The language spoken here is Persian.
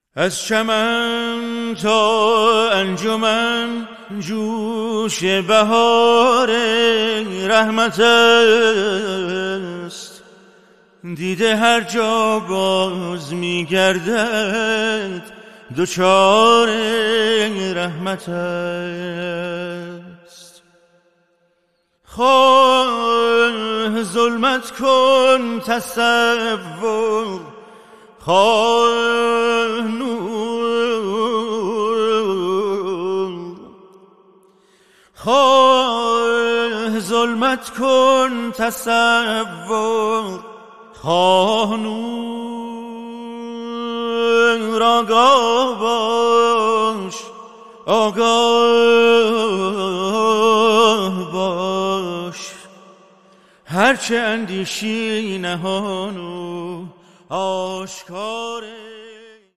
از چمن تا انجمن جوش بهار رحمت است، دیده هر جا باز می‌گردد دچار رحمت است. خواه ظلمت کن تصور، خواه نور، خواه ظلمت کن تصور، خواه نور. آگاه باش، آگاه باش، هرچه اندیشی نهان و آشکاره.